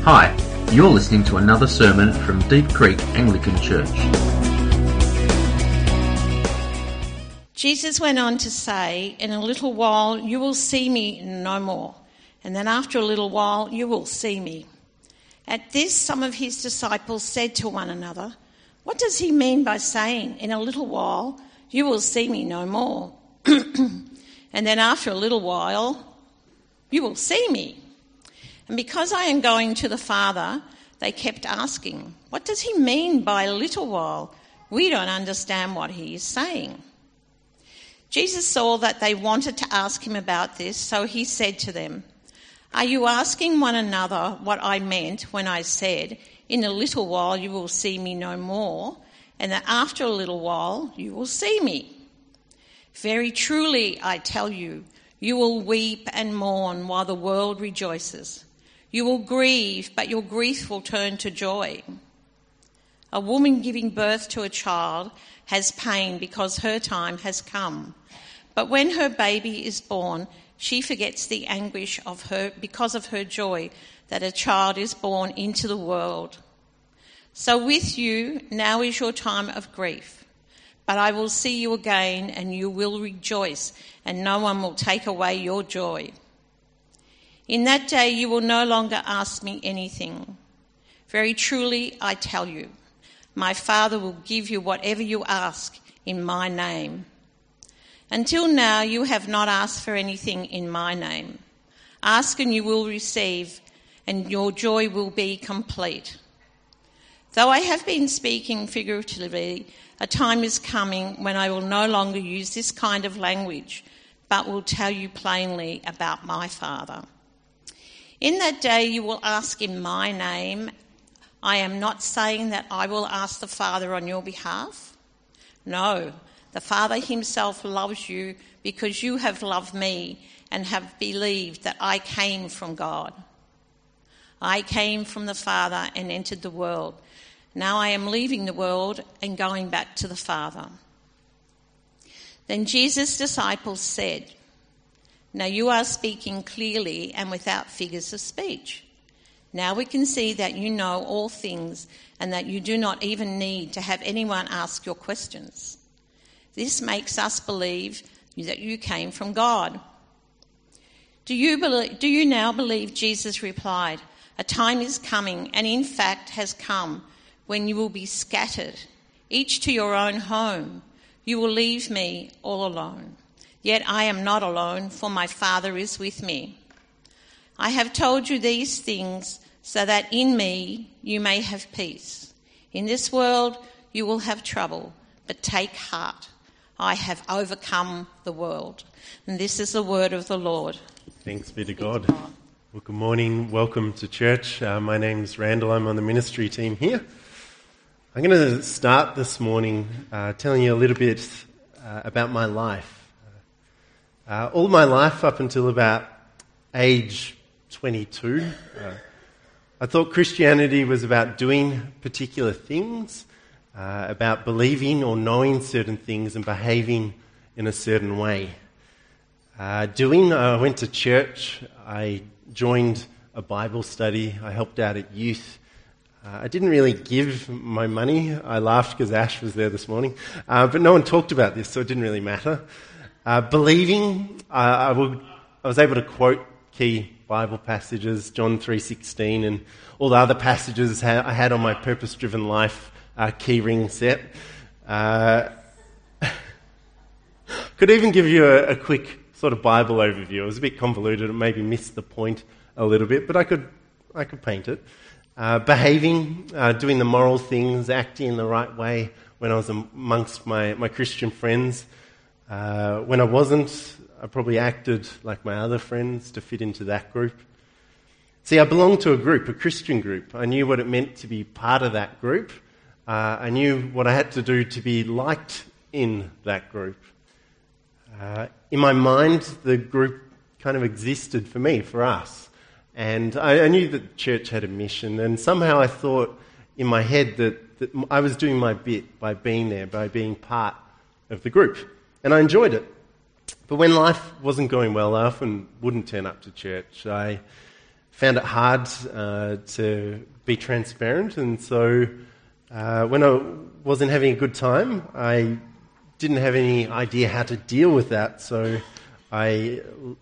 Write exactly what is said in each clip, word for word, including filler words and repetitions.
Hi, you're listening to another sermon from Deep Creek Anglican Church. Jesus went on to say, "In a little while you will see me no more, and then after a little while you will see me." At this, some of his disciples said to one another, "What does he mean by saying, 'In a little while you will see me no more'? And then after a little while you will see me?" And because I am going to the Father, they kept asking, "What does he mean by a little while? We don't understand what he is saying." Jesus saw that they wanted to ask him about this, so he said to them, "Are you asking one another what I meant when I said, 'In a little while you will see me no more, and that after a little while you will see me'? Very truly, I tell you, you will weep and mourn while the world rejoices. You will grieve, but your grief will turn to joy. A woman giving birth to a child has pain because her time has come. But when her baby is born, she forgets the anguish of her because of her joy that a child is born into the world. So with you, now is your time of grief. But I will see you again, and you will rejoice, and no one will take away your joy. In that day you will no longer ask me anything. Very truly, I tell you, my Father will give you whatever you ask in my name. Until now you have not asked for anything in my name. Ask and you will receive, and your joy will be complete. Though I have been speaking figuratively, a time is coming when I will no longer use this kind of language, but will tell you plainly about my Father. In that day you will ask in my name. I am not saying that I will ask the Father on your behalf. No, the Father himself loves you because you have loved me and have believed that I came from God. I came from the Father and entered the world. Now I am leaving the world and going back to the Father." Then Jesus' disciples said, "Now you are speaking clearly and without figures of speech. Now we can see that you know all things and that you do not even need to have anyone ask your questions. This makes us believe that you came from God." Do you believe, do you now believe? Jesus replied, "A time is coming, and in fact has come, when you will be scattered, each to your own home. You will leave me all alone. Yet I am not alone, for my Father is with me. I have told you these things so that in me you may have peace. In this world you will have trouble, but take heart. I have overcome the world." And this is the word of the Lord. Thanks be to God. Well, good morning. Welcome to church. Uh, my name's Randall. I'm on the ministry team here. I'm going to start this morning uh, telling you a little bit uh, about my life. Uh, all my life up until about age twenty-two, uh, I thought Christianity was about doing particular things, uh, about believing or knowing certain things and behaving in a certain way. Uh, doing, I went to church, I joined a Bible study, I helped out at youth. Uh, I didn't really give my money. I laughed because Ash was there this morning, uh, but no one talked about this, so it didn't really matter. Uh, believing, uh, I, would, I was able to quote key Bible passages, John three sixteen, and all the other passages ha- I had on my purpose-driven life uh, key ring set. Uh, could even give you a, a quick sort of Bible overview. It was a bit convoluted, it maybe missed the point a little bit, but I could I could paint it. Uh, behaving, uh, doing the moral things, acting in the right way when I was amongst my, my Christian friends. Uh, when I wasn't, I probably acted like my other friends to fit into that group. See, I belonged to a group, a Christian group. I knew what it meant to be part of that group. Uh, I knew what I had to do to be liked in that group. Uh, in my mind, the group kind of existed for me, for us. And I, I knew that the church had a mission, and somehow I thought in my head that, that I was doing my bit by being there, by being part of the group. And I enjoyed it. But when life wasn't going well, I often wouldn't turn up to church. I found it hard uh, to be transparent, and so uh, when I wasn't having a good time, I didn't have any idea how to deal with that, so I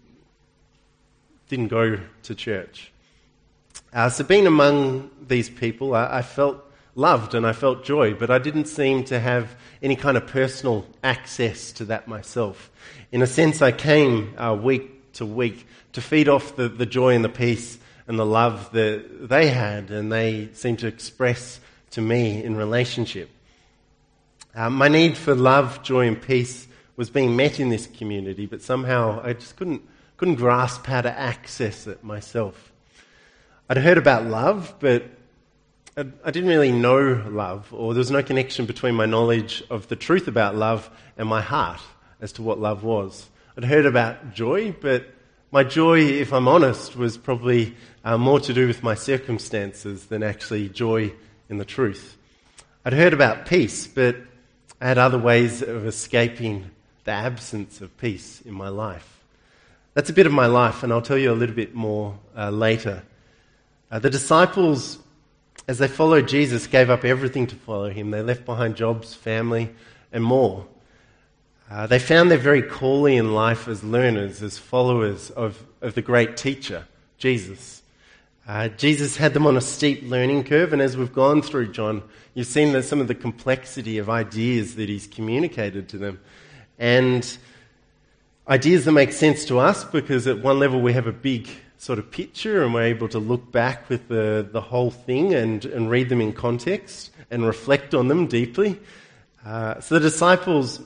didn't go to church. Uh, so being among these people, I, I felt loved and I felt joy, but I didn't seem to have any kind of personal access to that myself. In a sense, I came uh, week to week to feed off the, the joy and the peace and the love that they had and they seemed to express to me in relationship. Uh, my need for love, joy and peace was being met in this community, but somehow I just couldn't couldn't grasp how to access it myself. I'd heard about love, but I didn't really know love, or there was no connection between my knowledge of the truth about love and my heart as to what love was. I'd heard about joy, but my joy, if I'm honest, was probably uh, more to do with my circumstances than actually joy in the truth. I'd heard about peace, but I had other ways of escaping the absence of peace in my life. That's a bit of my life, and I'll tell you a little bit more uh, later. Uh, the disciples, as they followed Jesus, gave up everything to follow him. They left behind jobs, family, and more. Uh, they found their very calling in life as learners, as followers of, of the great teacher, Jesus. Uh, Jesus had them on a steep learning curve, and as we've gone through John, you've seen that some of the complexity of ideas that he's communicated to them. And ideas that make sense to us because at one level we have a big sort of picture and we're able to look back with the, the whole thing and, and read them in context and reflect on them deeply. Uh, so the disciples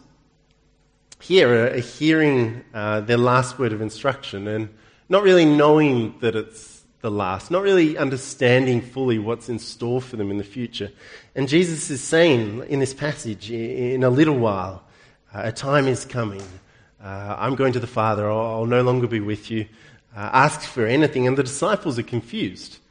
here are hearing uh, their last word of instruction and not really knowing that it's the last, not really understanding fully what's in store for them in the future. And Jesus is saying in this passage, in a little while, uh, a time is coming. Uh, I'm going to the Father, I'll, I'll no longer be with you. Uh, ask for anything, and the disciples are confused.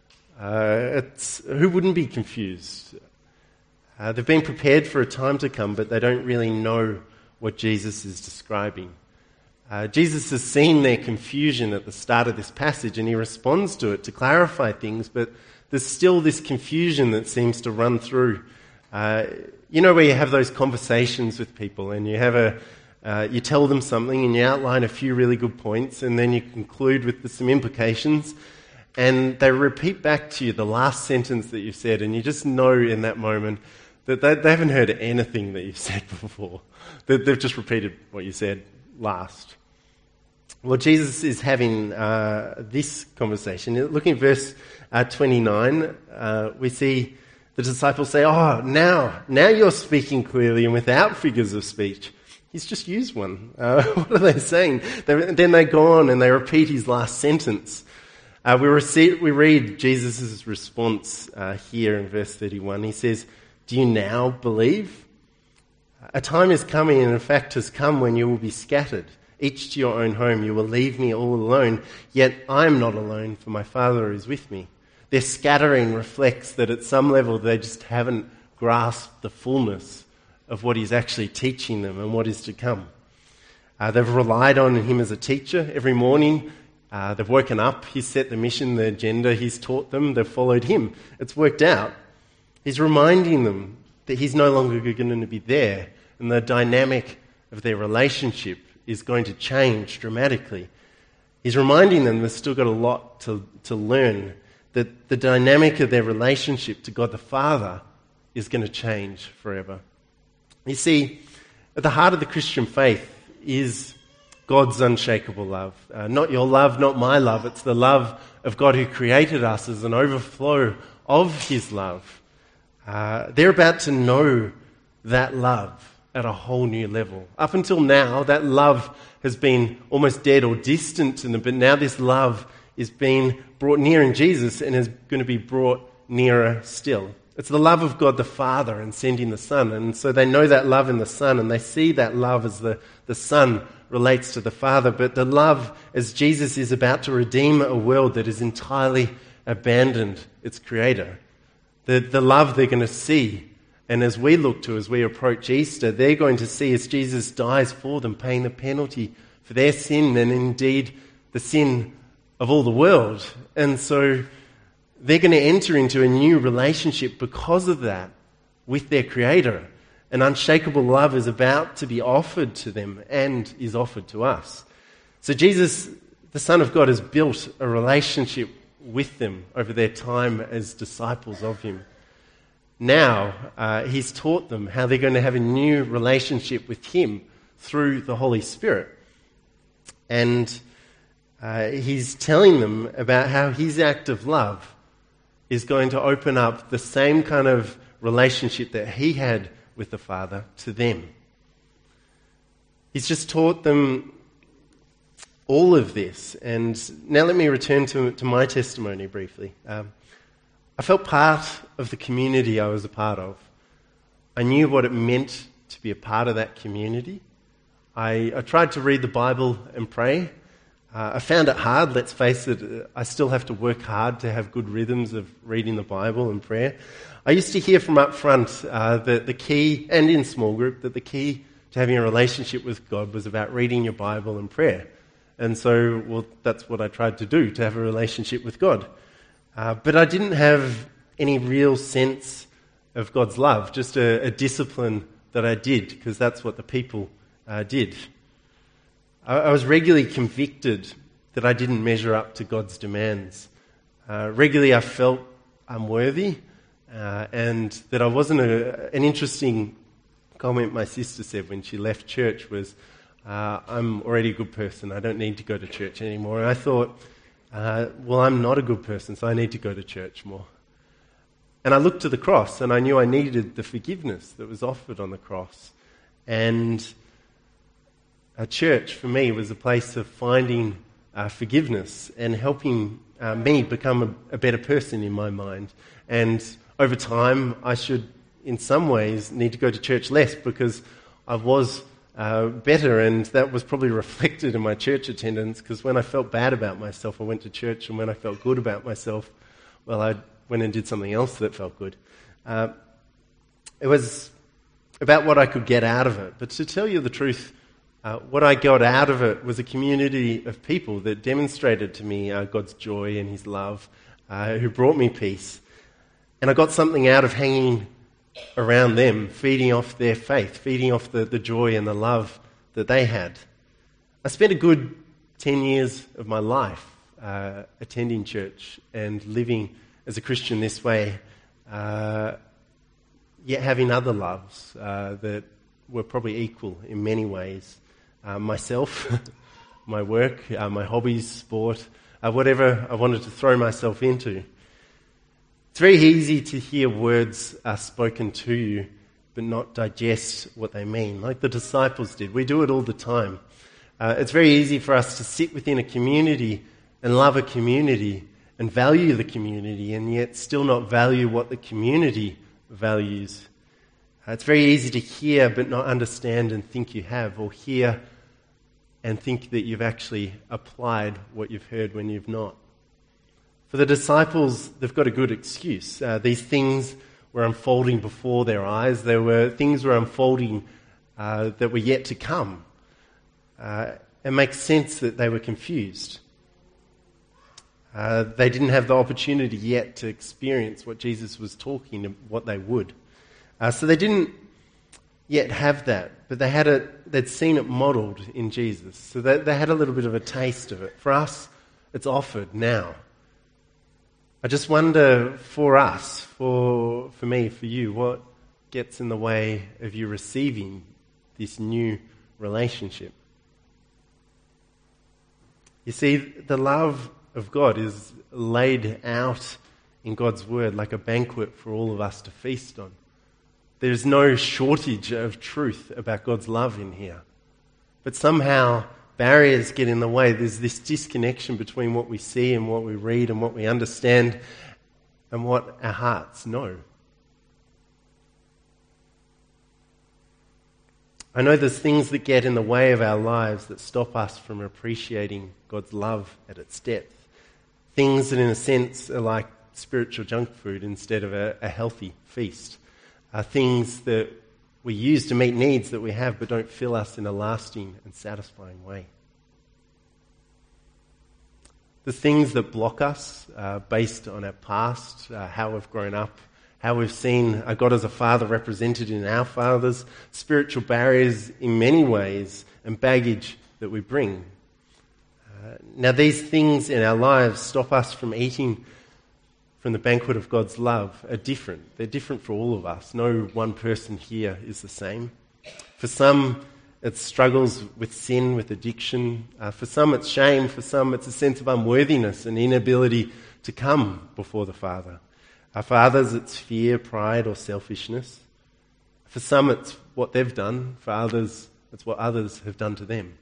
Uh, it's, who wouldn't be confused? Uh, they've been prepared for a time to come, but they don't really know what Jesus is describing. Uh, Jesus has seen their confusion at the start of this passage, and he responds to it to clarify things, but there's still this confusion that seems to run through. Uh, you know where you have those conversations with people, and you have a Uh, you tell them something and you outline a few really good points and then you conclude with some implications and they repeat back to you the last sentence that you said and you just know in that moment that they, they haven't heard anything that you've said before. That they've just repeated what you said last. Well, Jesus is having uh, this conversation. Looking at verse uh, twenty-nine, uh, we see the disciples say, oh, now, now you're speaking clearly and without figures of speech. He's just used one. Uh, what are they saying? They, then they go on and they repeat his last sentence. Uh, we, receive, we read Jesus' response uh, here in verse thirty-one. He says, do you now believe? A time is coming, and in fact has come, when you will be scattered, each to your own home. You will leave me all alone, yet I am not alone, for my Father is with me. Their scattering reflects that at some level they just haven't grasped the fullness of what he's actually teaching them and what is to come. Uh, they've relied on him as a teacher every morning. Uh, they've woken up, he's set the mission, the agenda, he's taught them, they've followed him. It's worked out. He's reminding them that he's no longer going to be there and the dynamic of their relationship is going to change dramatically. He's reminding them they've still got a lot to, to learn, that the dynamic of their relationship to God the Father is going to change forever. You see, at the heart of the Christian faith is God's unshakable love. Uh, not your love, not my love. It's the love of God who created us as an overflow of his love. Uh, they're about to know that love at a whole new level. Up until now, that love has been almost dead or distant to them, but now this love is being brought near in Jesus and is going to be brought nearer still. It's the love of God the Father and sending the Son. And so they know that love in the Son and they see that love as the, the Son relates to the Father. But the love as Jesus is about to redeem a world that has entirely abandoned its Creator. The, the love they're going to see. And as we look to, as we approach Easter, they're going to see as Jesus dies for them, paying the penalty for their sin and indeed the sin of all the world. And so they're going to enter into a new relationship because of that with their Creator. An unshakable love is about to be offered to them and is offered to us. So Jesus, the Son of God, has built a relationship with them over their time as disciples of Him. Now, uh, He's taught them how they're going to have a new relationship with Him through the Holy Spirit. And uh, He's telling them about how His act of love is going to open up the same kind of relationship that He had with the Father to them. He's just taught them all of this. And now let me return to, to my testimony briefly. Um, I felt part of the community I was a part of. I knew what it meant to be a part of that community. I, I tried to read the Bible and pray. Uh, I found it hard, let's face it. I still have to work hard to have good rhythms of reading the Bible and prayer. I used to hear from up front uh, that the key, and in small group, that the key to having a relationship with God was about reading your Bible and prayer. And so, well, that's what I tried to do, to have a relationship with God. Uh, but I didn't have any real sense of God's love, just a, a discipline that I did, because that's what the people uh, did. I, I was regularly convicted that I didn't measure up to God's demands. Uh, regularly I felt unworthy, uh, and that I wasn't a, an interesting comment my sister said when she left church was, uh, I'm already a good person, I don't need to go to church anymore. And I thought, uh, well, I'm not a good person, so I need to go to church more. And I looked to the cross, and I knew I needed the forgiveness that was offered on the cross. And a church, for me, was a place of finding uh, forgiveness and helping uh, me become a, a better person in my mind. And over time, I should, in some ways, need to go to church less because I was uh, better, and that was probably reflected in my church attendance, because when I felt bad about myself, I went to church, and when I felt good about myself, well, I went and did something else that felt good. Uh, it was about what I could get out of it. But to tell you the truth, uh, what I got out of it was a community of people that demonstrated to me uh, God's joy and His love, uh, who brought me peace. And I got something out of hanging around them, feeding off their faith, feeding off the, the joy and the love that they had. I spent a good ten years of my life uh, attending church and living as a Christian this way, uh, yet having other loves uh, that were probably equal in many ways. Uh, myself, my work, uh, my hobbies, sport, uh, whatever I wanted to throw myself into. It's very easy to hear words uh, spoken to you but not digest what they mean, like the disciples did. We do it all the time. Uh, it's very easy for us to sit within a community and love a community and value the community, and yet still not value what the community values. Uh, it's very easy to hear but not understand and think you have, or hear and think that you've actually applied what you've heard when you've not. For the disciples, they've got a good excuse. Uh, these things were unfolding before their eyes. There were things were unfolding uh, that were yet to come. Uh, it makes sense that they were confused. Uh, they didn't have the opportunity yet to experience what Jesus was talking and what they would. Uh, so they didn't yet have that, but they had it. They'd seen it modelled in Jesus. So they, they had a little bit of a taste of it. For us, it's offered now. I just wonder for us, for for me, for you, what gets in the way of you receiving this new relationship? You see, the love of God is laid out in God's word like a banquet for all of us to feast on. There's no shortage of truth about God's love in here. But somehow barriers get in the way. There's this disconnection between what we see and what we read and what we understand and what our hearts know. I know there's things that get in the way of our lives that stop us from appreciating God's love at its depth. Things that in a sense are like spiritual junk food instead of a, a healthy feast. Uh, things that we use to meet needs that we have but don't fill us in a lasting and satisfying way. the things that block us uh, based on our past, uh, how we've grown up, how we've seen uh, God as a father represented in our fathers, spiritual barriers in many ways, and baggage that we bring. Uh, now these things in our lives stop us from eating from the banquet of God's love are different. They're different for all of us. No one person here is the same. For some, it's struggles with sin, with addiction. Uh, for some, it's shame. For some, it's a sense of unworthiness and inability to come before the Father. Uh, for others, it's fear, pride, or selfishness. For some, it's what they've done. For others, it's what others have done to them.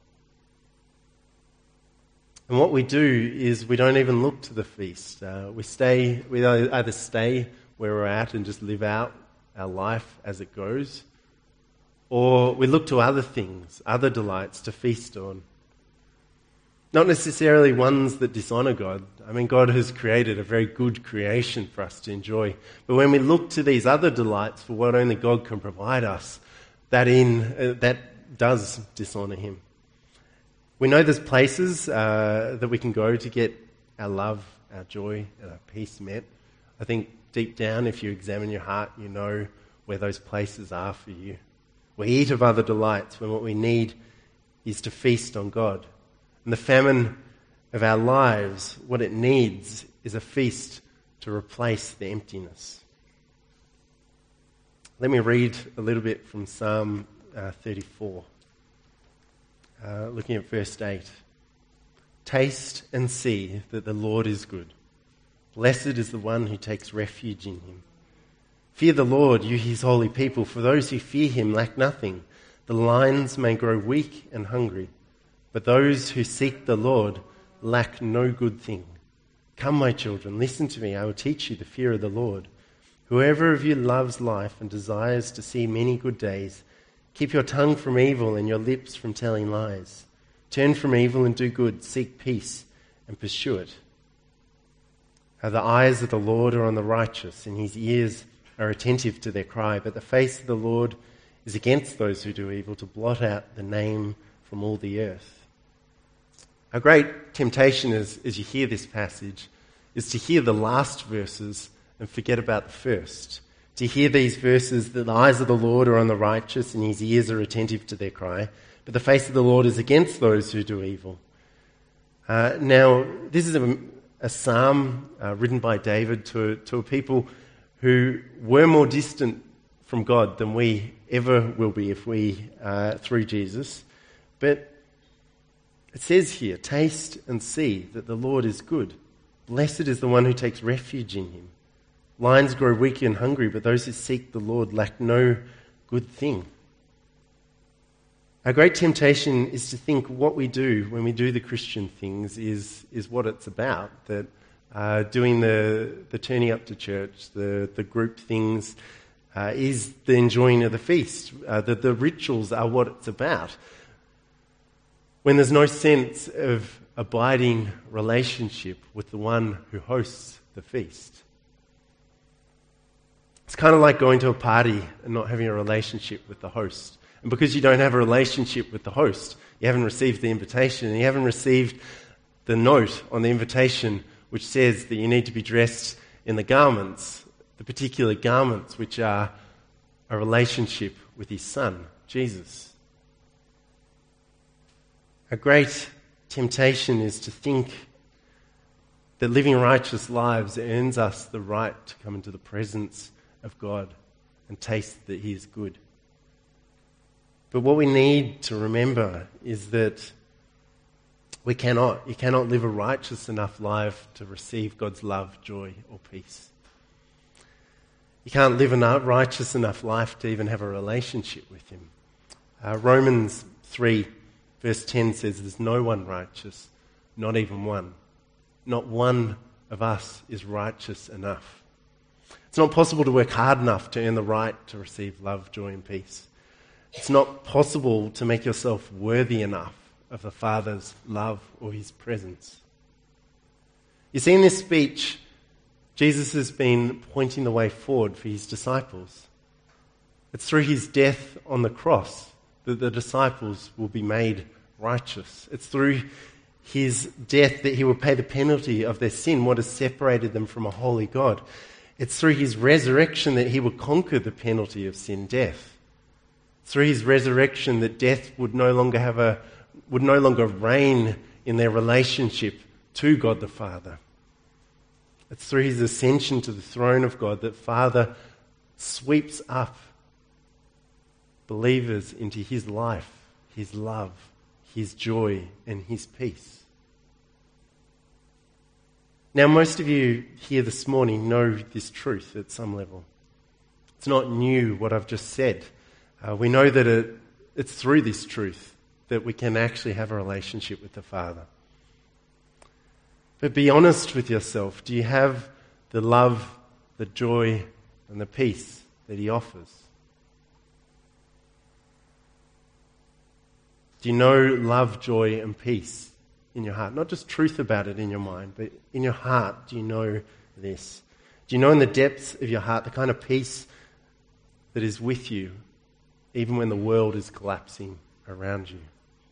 And what we do is we don't even look to the feast. Uh, we stay, we either stay where we're at and just live out our life as it goes, or we look to other things, other delights to feast on. Not necessarily ones that dishonour God. I mean, God has created a very good creation for us to enjoy. But when we look to these other delights for what only God can provide us, that in uh, that does dishonour Him. We know there's places uh, that we can go to get our love, our joy, and our peace met. I think deep down, if you examine your heart, you know where those places are for you. We eat of other delights when what we need is to feast on God. And the famine of our lives, what it needs is a feast to replace the emptiness. Let me read a little bit from Psalm uh, thirty-four. Uh, looking at verse eight. Taste and see that the Lord is good. Blessed is the one who takes refuge in Him. Fear the Lord, you His holy people, for those who fear Him lack nothing. The lions may grow weak and hungry, but those who seek the Lord lack no good thing. Come, my children, listen to me. I will teach you the fear of the Lord. Whoever of you loves life and desires to see many good days, keep your tongue from evil and your lips from telling lies. Turn from evil and do good. Seek peace and pursue it. Uh, the eyes of the Lord are on the righteous, and His ears are attentive to their cry. But the face of the Lord is against those who do evil, to blot out the name from all the earth. A great temptation as, as you hear this passage is to hear the last verses and forget about the first. To hear these verses, that the eyes of the Lord are on the righteous and His ears are attentive to their cry, but the face of the Lord is against those who do evil. Uh, now, this is a, a psalm uh, written by David to, to a people who were more distant from God than we ever will be if we, uh, through Jesus. But it says here, taste and see that the Lord is good. Blessed is the one who takes refuge in Him. Lions grow weak and hungry, but those who seek the Lord lack no good thing. Our great temptation is to think what we do when we do the Christian things is, is what it's about. That uh, doing the, the turning up to church, the, the group things, uh, is the enjoying of the feast. Uh, that the rituals are what it's about. When there's no sense of abiding relationship with the one who hosts the feast. It's kind of like going to a party and not having a relationship with the host. And because you don't have a relationship with the host, you haven't received the invitation, and you haven't received the note on the invitation which says that you need to be dressed in the garments, the particular garments which are a relationship with His Son, Jesus. A great temptation is to think that living righteous lives earns us the right to come into the presence of God and taste that He is good. But what we need to remember is that we cannot, you cannot live a righteous enough life to receive God's love, joy, or peace. You can't live a righteous enough life to even have a relationship with Him. Uh, Romans three verse ten says, there's no one righteous, not even one. Not one of us is righteous enough. It's not possible to work hard enough to earn the right to receive love, joy, and peace. It's not possible to make yourself worthy enough of the Father's love or His presence. You see, in this speech, Jesus has been pointing the way forward for His disciples. It's through His death on the cross that the disciples will be made righteous. It's through his death, that he would pay the penalty of their sin, what has separated them from a holy God. It's through his resurrection that he would conquer the penalty of sin, death. Through his resurrection that death would no longer have a would no longer reign in their relationship to God the Father. It's through his ascension to the throne of God that Father sweeps up believers into his life, his love, his joy, and his peace. Now, most of you here this morning know this truth at some level. It's not new what I've just said. Uh, we know that it, it's through this truth that we can actually have a relationship with the Father. But be honest with yourself. Do you have the love, the joy, and the peace that he offers? Do you know love, joy, and peace in your heart? Not just truth about it in your mind, but in your heart, do you know this? Do you know in the depths of your heart the kind of peace that is with you, even when the world is collapsing around you?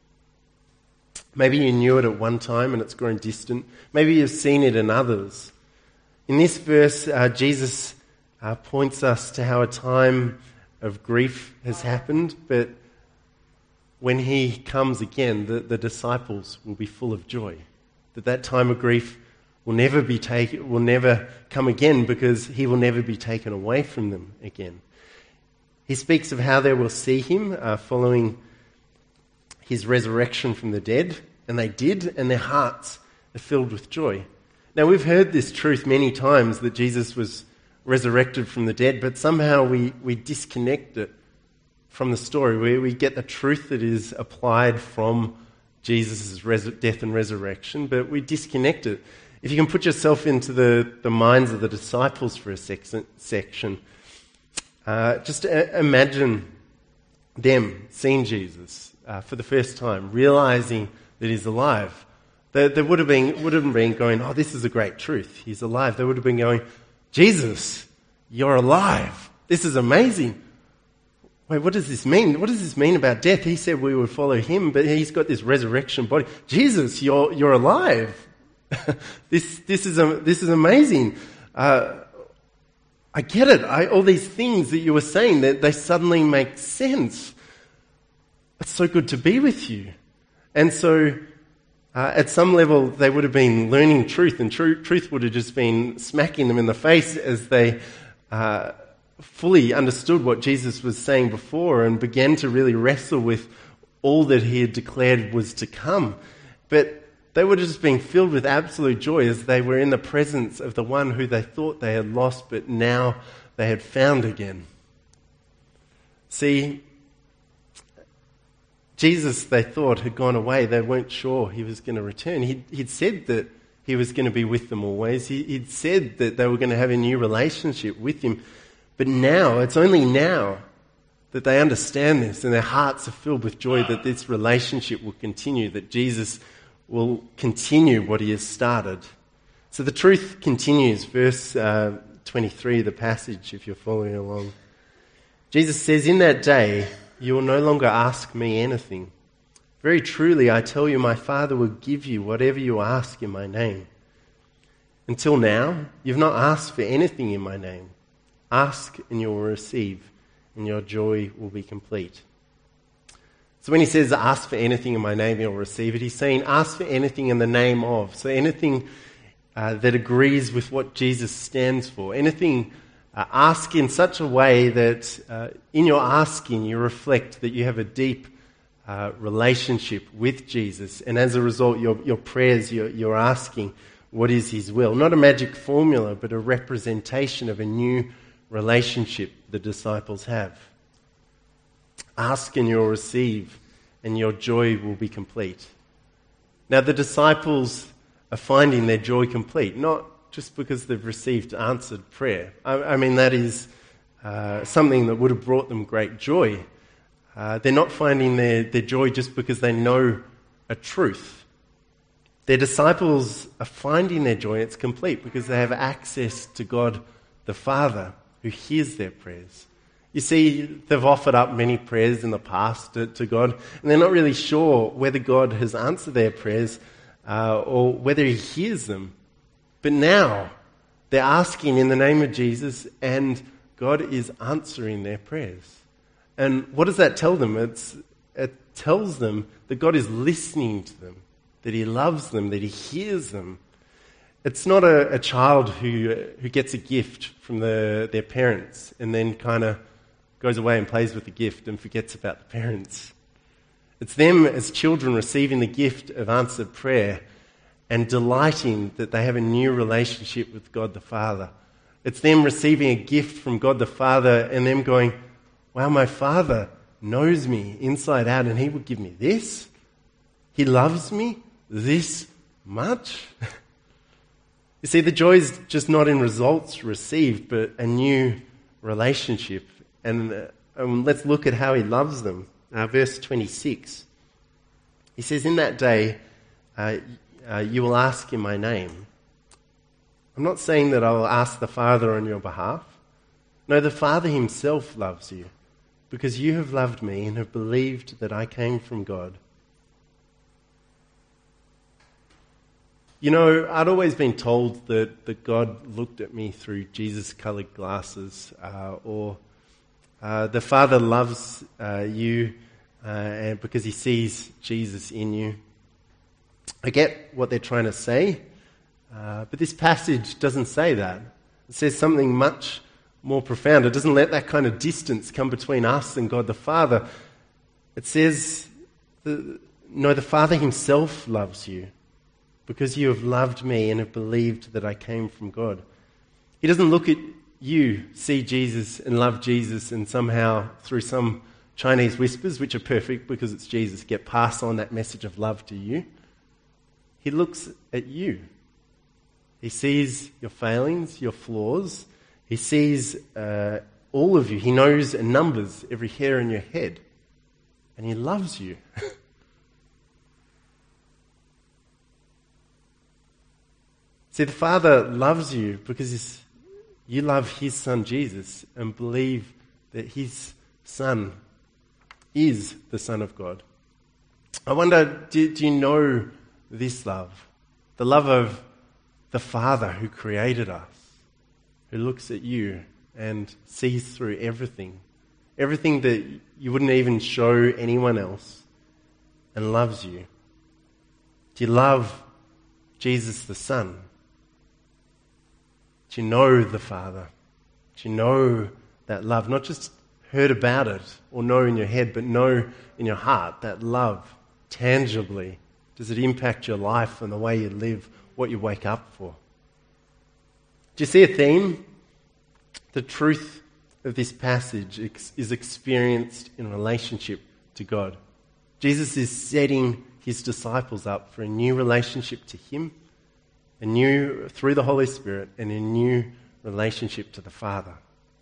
Maybe you knew it at one time and it's grown distant. Maybe you've seen it in others. In this verse, uh, Jesus uh, points us to how a time of grief has happened, but when he comes again, the, the disciples will be full of joy. That that time of grief will never be taken, will never come again, because he will never be taken away from them again. He speaks of how they will see him uh, following his resurrection from the dead, and they did, and their hearts are filled with joy. Now, we've heard this truth many times, that Jesus was resurrected from the dead, but somehow we, we disconnect it from the story. We, we get the truth that is applied from Jesus' res- death and resurrection, but we disconnect it. If you can put yourself into the, the minds of the disciples for a sec- section, uh, just a- imagine them seeing Jesus uh, for the first time, realizing that he's alive. They, they would have been would have been going, "Oh, this is a great truth. He's alive." They would have been going, "Jesus, you're alive. This is amazing. Wait, what does this mean? What does this mean about death? He said we would follow him, but he's got this resurrection body. Jesus, you're you're alive. this this is a, this is amazing. Uh, I get it. I, all these things that you were saying, that they suddenly make sense. It's so good to be with you." And so, uh, at some level, they would have been learning truth, and tr- truth would have just been smacking them in the face as they Uh, fully understood what Jesus was saying before and began to really wrestle with all that he had declared was to come. But they would have just been filled with absolute joy as they were in the presence of the one who they thought they had lost, but now they had found again. See, Jesus, they thought, had gone away. They weren't sure he was going to return. He'd, he'd said that he was going to be with them always. He, he'd said that they were going to have a new relationship with him. But now, it's only now that they understand this and their hearts are filled with joy that this relationship will continue, that Jesus will continue what he has started. So the truth continues, verse uh, twenty-three of the passage, if you're following along. Jesus says, "In that day, you will no longer ask me anything. Very truly, I tell you, my Father will give you whatever you ask in my name. Until now, you've not asked for anything in my name. Ask and you will receive, and your joy will be complete." So when he says, "Ask for anything in my name, you'll receive it," he's saying, ask for anything in the name of. So anything uh, that agrees with what Jesus stands for. Anything, uh, ask in such a way that uh, in your asking you reflect that you have a deep uh, relationship with Jesus. And as a result, your, your prayers, you're, you're asking what is his will. Not a magic formula, but a representation of a new relationship the disciples have. Ask and you'll receive, and your joy will be complete. Now the disciples are finding their joy complete, not just because they've received answered prayer. I, I mean, that is uh, something that would have brought them great joy. Uh, they're not finding their, their joy just because they know a truth. Their disciples are finding their joy, it's complete, because they have access to God the Father, who hears their prayers. You see, they've offered up many prayers in the past to, to God, and they're not really sure whether God has answered their prayers uh, or whether he hears them. But now they're asking in the name of Jesus, and God is answering their prayers. And what does that tell them? It's, it tells them that God is listening to them, that he loves them, that he hears them. It's not a, a child who who gets a gift from the, their parents and then kind of goes away and plays with the gift and forgets about the parents. It's them as children receiving the gift of answered prayer and delighting that they have a new relationship with God the Father. It's them receiving a gift from God the Father and them going, wow, my Father knows me inside out and he would give me this? He loves me this much? You see, the joy is just not in results received, but a new relationship. And uh, um, let's look at how he loves them. Uh, verse twenty-six. He says, in that day, uh, uh, you will ask in my name. I'm not saying that I will ask the Father on your behalf. No, the Father himself loves you, because you have loved me and have believed that I came from God. You know, I'd always been told that, that God looked at me through Jesus-coloured glasses, uh, or uh, the Father loves uh, you uh, and because he sees Jesus in you. I get what they're trying to say, uh, but this passage doesn't say that. It says something much more profound. It doesn't let that kind of distance come between us and God the Father. It says, the, no, the Father himself loves you, because you have loved me and have believed that I came from God. He doesn't look at you, see Jesus and love Jesus, and somehow through some Chinese whispers, which are perfect because it's Jesus, get pass on that message of love to you. He looks at you. He sees your failings, your flaws. He sees uh, all of you. He knows and numbers every hair in your head. And he loves you. See, the Father loves you because you love his Son Jesus and believe that his Son is the Son of God. I wonder, do, do you know this love? The love of the Father who created us, who looks at you and sees through everything, everything that you wouldn't even show anyone else, and loves you. Do you love Jesus the Son? Do you know the Father? Do you know that love? Not just heard about it or know in your head, but know in your heart that love tangibly. Does it impact your life and the way you live, what you wake up for? Do you see a theme? The truth of this passage is experienced in relationship to God. Jesus is setting his disciples up for a new relationship to him, a new, through the Holy Spirit, and a new relationship to the Father.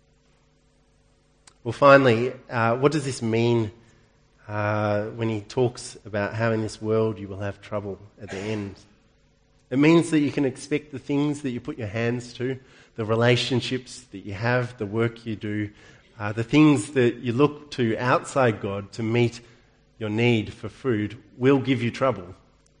Well, finally, uh, what does this mean uh, when he talks about how in this world you will have trouble at the end? It means that you can expect the things that you put your hands to, the relationships that you have, the work you do, uh, the things that you look to outside God to meet your need for food will give you trouble.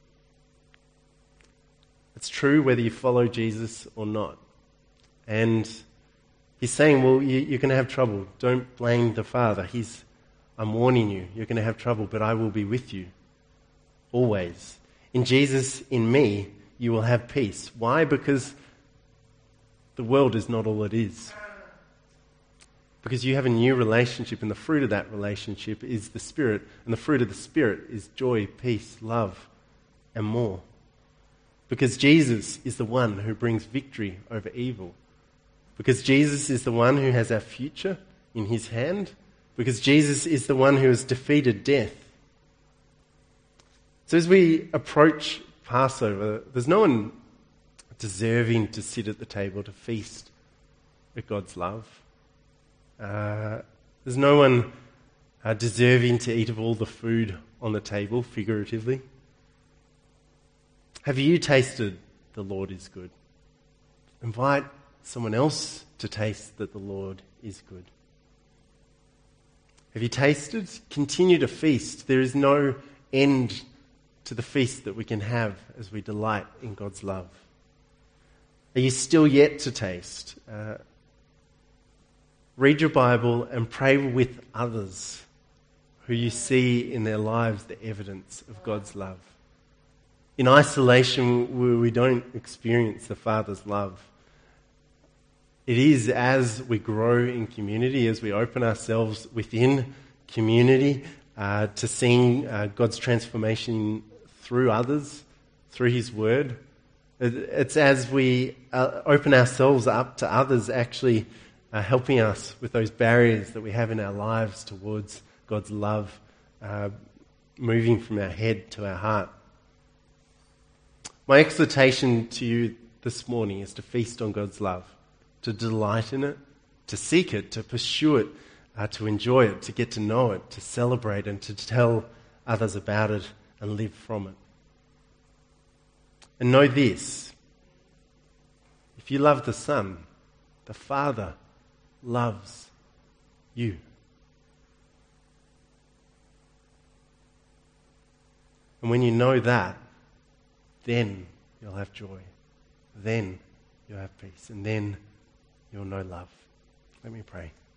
It's true whether you follow Jesus or not. And he's saying, well, you, you're going to have trouble. Don't blame the Father. He's, I'm warning you, you're going to have trouble, but I will be with you always. In Jesus, in me, you will have peace. Why? Because the world is not all it is. Because you have a new relationship, and the fruit of that relationship is the Spirit. And the fruit of the Spirit is joy, peace, love, and more. Because Jesus is the one who brings victory over evil. Because Jesus is the one who has our future in his hand. Because Jesus is the one who has defeated death. So as we approach Passover, there's no one deserving to sit at the table to feast at God's love. Uh, there's no one uh, deserving to eat of all the food on the table, figuratively. Have you tasted the Lord is good? Invite someone else to taste that the Lord is good. Have you tasted? Continue to feast. There is no end to the feast that we can have as we delight in God's love? Are you still yet to taste? Uh, read your Bible and pray with others who you see in their lives the evidence of God's love. In isolation, we don't experience the Father's love. It is as we grow in community, as we open ourselves within community uh, to seeing uh, God's transformation through others, through His Word. It's as we uh, open ourselves up to others actually uh, helping us with those barriers that we have in our lives towards God's love, uh, moving from our head to our heart. My exhortation to you this morning is to feast on God's love, to delight in it, to seek it, to pursue it, uh, to enjoy it, to get to know it, to celebrate and to tell others about it and live from it. And know this, if you love the Son, the Father loves you. And when you know that, then you'll have joy. Then you'll have peace. And then you'll know love. Let me pray.